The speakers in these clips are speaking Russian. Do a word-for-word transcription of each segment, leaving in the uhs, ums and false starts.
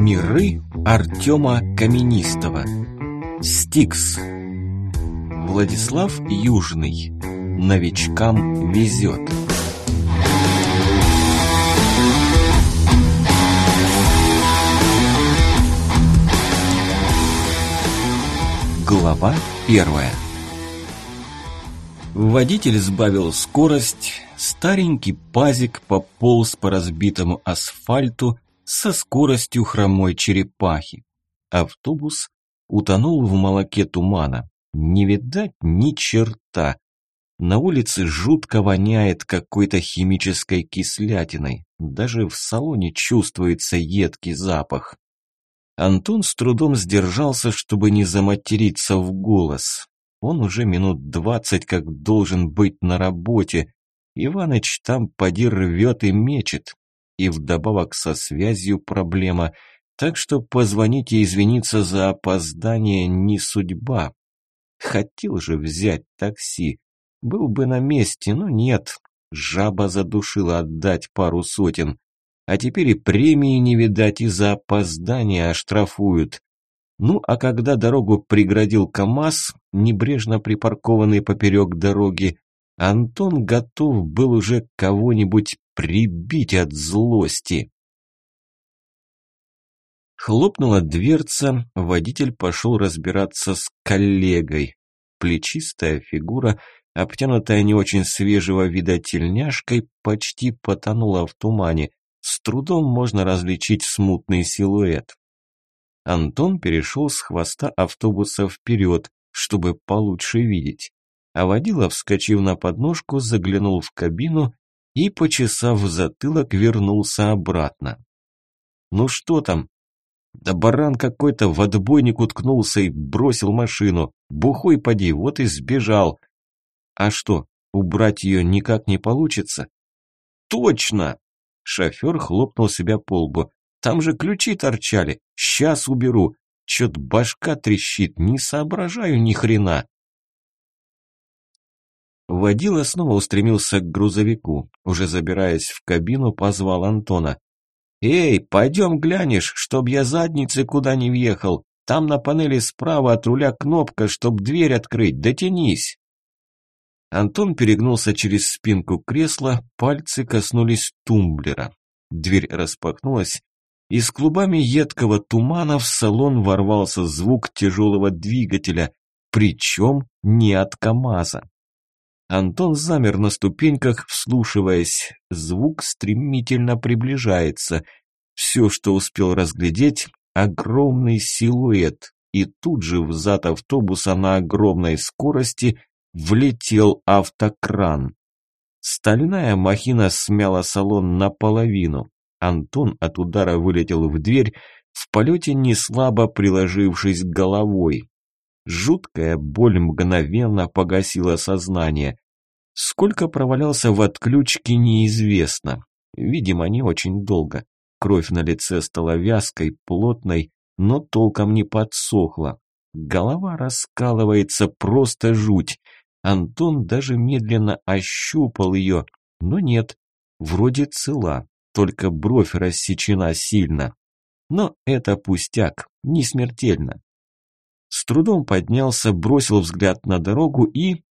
Миры Артема Каменистого. Стикс. Владислав Южный. Новичкам везет. Глава первая. Водитель сбавил скорость, старенький пазик пополз по разбитому асфальту со скоростью хромой черепахи. Автобус утонул в молоке тумана. Не видать ни черта. На улице жутко воняет какой-то химической кислятиной. Даже в салоне чувствуется едкий запах. Антон с трудом сдержался, чтобы не заматериться в голос. Он уже минут двадцать как должен быть на работе. Иваныч там поди рвет и мечет. И вдобавок со связью проблема. Так что позвонить и извиниться за опоздание не судьба. Хотел же взять такси. Был бы на месте, но нет. Жаба задушила отдать пару сотен. А теперь и премии не видать, и за опоздание оштрафуют. Ну, а когда дорогу преградил КамАЗ, небрежно припаркованный поперек дороги, Антон готов был уже кого-нибудь прибить от злости. Хлопнула дверца, водитель пошел разбираться с коллегой. Плечистая фигура, обтянутая не очень свежего вида тельняшкой, почти потонула в тумане. С трудом можно различить смутный силуэт. Антон перешел с хвоста автобуса вперед, чтобы получше видеть. А водила, вскочив на подножку, заглянул в кабину и, почесав затылок, вернулся обратно. «Ну что там?» «Да баран какой-то в отбойник уткнулся и бросил машину. Бухой поди, вот и сбежал». «А что, убрать ее никак не получится?» «Точно!» Шофер хлопнул себя по лбу. «Там же ключи торчали. Сейчас уберу. Чё-то башка трещит, не соображаю ни хрена». Водила снова устремился к грузовику. Уже забираясь в кабину, позвал Антона. «Эй, пойдем глянешь, чтоб я задницей куда не въехал. Там на панели справа от руля кнопка, чтоб дверь открыть. Дотянись». Антон перегнулся через спинку кресла, пальцы коснулись тумблера. Дверь распахнулась, и с клубами едкого тумана в салон ворвался звук тяжелого двигателя, причем не от КамАЗа. Антон замер на ступеньках, вслушиваясь. Звук стремительно приближается. Все, что успел разглядеть, огромный силуэт, и тут же в зад автобуса на огромной скорости влетел автокран. Стальная махина смяла салон наполовину. Антон от удара вылетел в дверь, в полете неслабо приложившись головой. Жуткая боль мгновенно погасила сознание. Сколько провалялся в отключке, неизвестно. Видимо, не очень долго. Кровь на лице стала вязкой, плотной, но толком не подсохла. Голова раскалывается, просто жуть. Антон даже медленно ощупал ее, но нет, вроде цела, только бровь рассечена сильно. Но это пустяк, не смертельно. С трудом поднялся, бросил взгляд на дорогу и...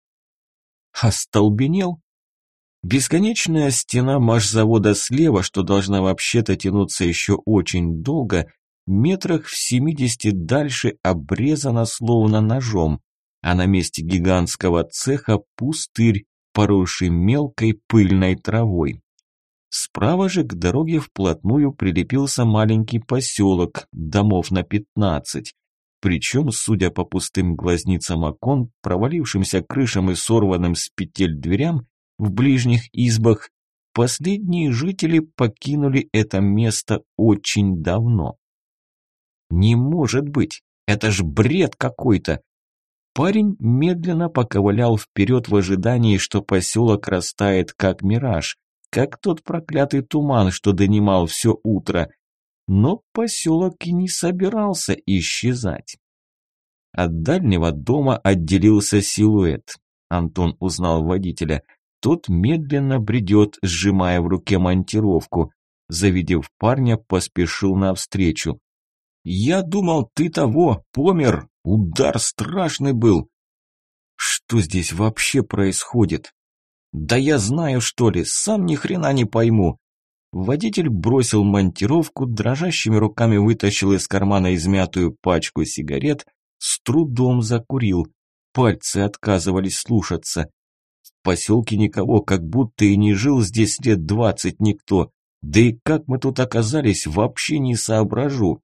остолбенел. Бесконечная стена машзавода слева, что должна вообще-то тянуться еще очень долго, метрах в семидесяти дальше обрезана словно ножом, а на месте гигантского цеха пустырь, поросший мелкой пыльной травой. Справа же к дороге вплотную прилепился маленький поселок, домов на пятнадцать. Причем, судя по пустым глазницам окон, провалившимся крышам и сорванным с петель дверям в ближних избах, последние жители покинули это место очень давно. Не может быть, это ж бред какой-то. Парень медленно поковылял вперед в ожидании, что поселок растает как мираж, как тот проклятый туман, что донимал все утро. Но поселок и не собирался исчезать. От дальнего дома отделился силуэт. Антон узнал водителя. Тот медленно бредет, сжимая в руке монтировку. Завидев парня, поспешил навстречу. «Я думал, ты того, помер! Удар страшный был!» «Что здесь вообще происходит?» «Да я знаю, что ли, сам ни хрена не пойму!» Водитель бросил монтировку, дрожащими руками вытащил из кармана измятую пачку сигарет, с трудом закурил. Пальцы отказывались слушаться. В поселке никого, как будто и не жил здесь лет двадцать никто. Да и как мы тут оказались, вообще не соображу.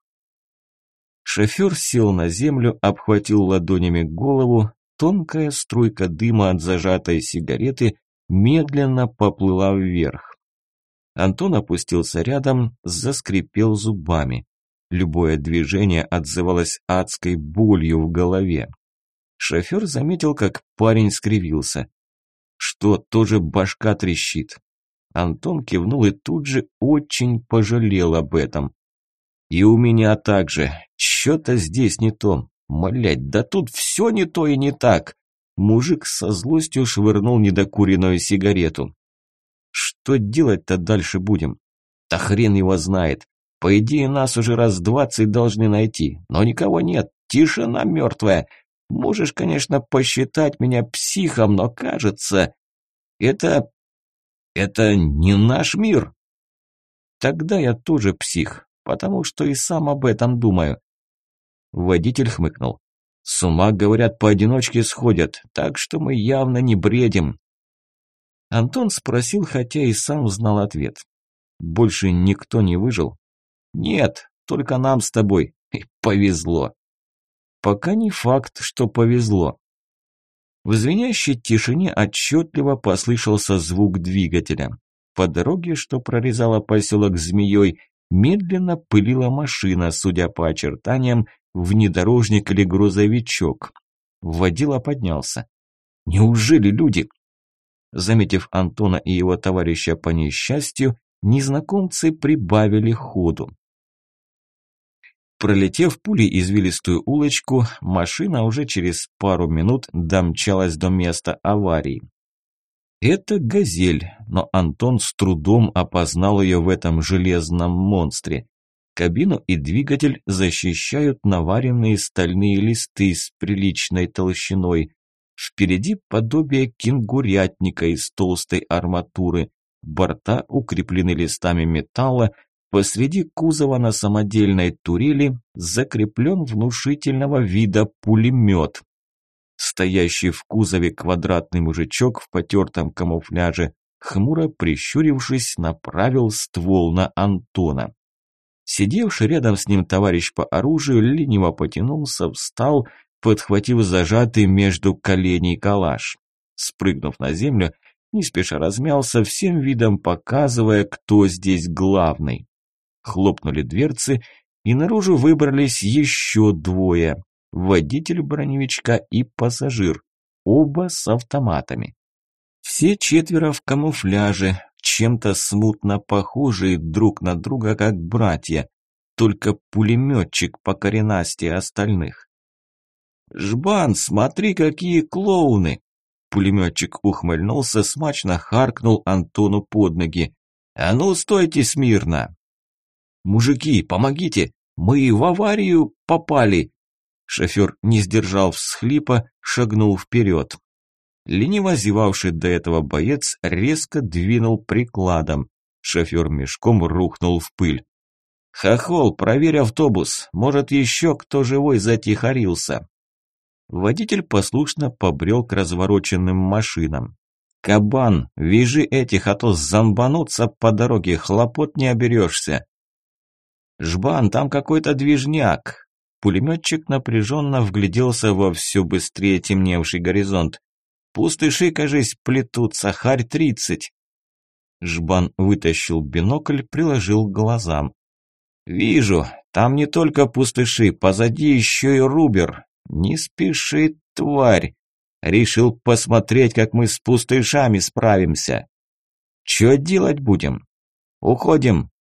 Шофер сел на землю, обхватил ладонями голову. Тонкая струйка дыма от зажатой сигареты медленно поплыла вверх. Антон опустился рядом, заскрипел зубами. Любое движение отзывалось адской болью в голове. Шофер заметил, как парень скривился. Что, тоже башка трещит? Антон кивнул и тут же очень пожалел об этом. И у меня также. Чё-то здесь не то. Млять, да тут все не то и не так. Мужик со злостью швырнул недокуренную сигарету. Что делать-то дальше будем? Да хрен его знает. По идее, нас уже раз двадцать должны найти, но никого нет. Тишина мертвая. Можешь, конечно, посчитать меня психом, но кажется, это... это не наш мир. Тогда я тоже псих, потому что и сам об этом думаю. Водитель хмыкнул. С ума, говорят, поодиночке сходят, так что мы явно не бредим. Антон спросил, хотя и сам знал ответ. Больше никто не выжил? Нет, только нам с тобой. И повезло. Пока не факт, что повезло. В звенящей тишине отчетливо послышался звук двигателя. По дороге, что прорезала поселок Змеей, медленно пылила машина, судя по очертаниям, внедорожник или грузовичок. Водила поднялся. Неужели люди? Заметив Антона и его товарища по несчастью, незнакомцы прибавили ходу. Пролетев пулей извилистую улочку, машина уже через пару минут домчалась до места аварии. Это «Газель», но Антон с трудом опознал ее в этом железном монстре. Кабину и двигатель защищают наваренные стальные листы с приличной толщиной. Впереди подобие кенгурятника из толстой арматуры. Борта укреплены листами металла. Посреди кузова на самодельной турели закреплен внушительного вида пулемет. Стоящий в кузове квадратный мужичок в потертом камуфляже, хмуро прищурившись, направил ствол на Антона. Сидевший рядом с ним товарищ по оружию лениво потянулся, встал, подхватив зажатый между коленей калаш. Спрыгнув на землю, не спеша размялся, всем видом показывая, кто здесь главный. Хлопнули дверцы, и наружу выбрались еще двое. Водитель броневичка и пассажир, оба с автоматами. Все четверо в камуфляже, чем-то смутно похожие друг на друга, как братья, только пулеметчик покоренастее остальных. «Жбан, смотри, какие клоуны!» Пулеметчик ухмыльнулся, смачно харкнул Антону под ноги. «А ну, стойте смирно!» «Мужики, помогите! Мы в аварию попали!» Шофер не сдержал всхлипа, шагнул вперед. Лениво зевавший до этого боец резко двинул прикладом. Шофер мешком рухнул в пыль. «Хохол, проверь автобус, может, еще кто живой затихарился». Водитель послушно побрел к развороченным машинам. «Кабан, вяжи этих, а то зомбануться по дороге, хлопот не оберешься». «Жбан, там какой-то движняк». Пулеметчик напряженно вгляделся во все быстрее темневший горизонт. «Пустыши, кажись, плетутся, харь тридцать». Жбан вытащил бинокль, приложил к глазам. «Вижу, там не только пустыши, позади еще и рубер. Не спеши, тварь. Решил посмотреть, как мы с пустышами справимся. Че делать будем? Уходим,